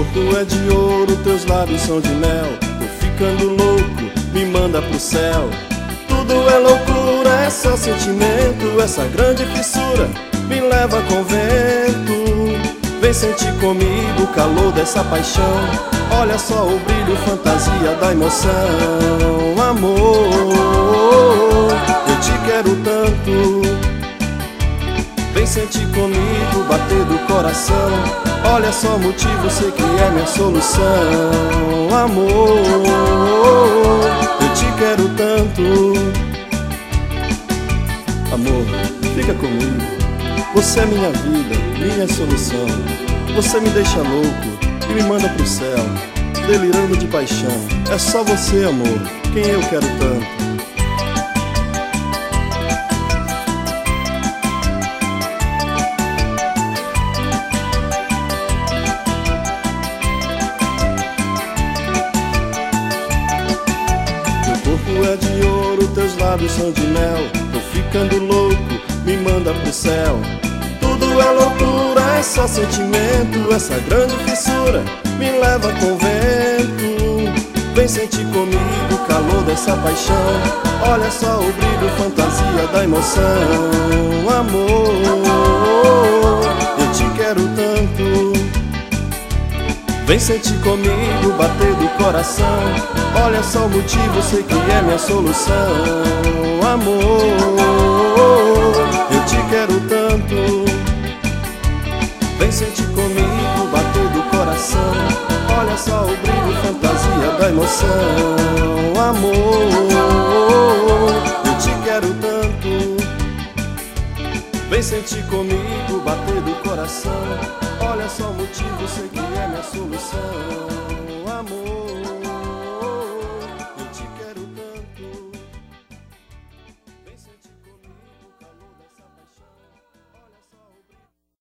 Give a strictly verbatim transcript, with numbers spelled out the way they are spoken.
corpo é de ouro, teus lábios são de mel. Tô ficando louco, me manda pro céu. Tudo é loucura, é só sentimento. Essa grande fissura me leva com vento. Vem sentir comigo o calor dessa paixão. Olha só o brilho, fantasia da emoção. Amor, eu te quero tanto. Vem sentir comigo, bater do coração. Olha só o motivo, sei que é minha solução. Amor, eu te quero tanto. Amor, fica comigo. Você é minha vida, minha solução. Você me deixa louco e me manda pro céu, delirando de paixão. É só você, amor, quem eu quero tanto. Teu corpo é de ouro, teus lábios são de mel. Tô ficando louco, me manda pro céu. Tudo é loucura, é só sentimento. Essa grande fissura me leva com vento. Vem sentir comigo o calor dessa paixão. Olha só o brilho, fantasia da emoção. Amor, eu te quero tanto. Vem sentir comigo, bater do coração. Olha só o motivo, sei que é minha solução. Amor, eu te quero tanto. Vem sentir comigo, bater do coração. Olha só o brilho, fantasia da emoção. Amor, eu te quero tanto. Vem sentir comigo, bater do coração. Olha só o motivo, sei que é minha solução.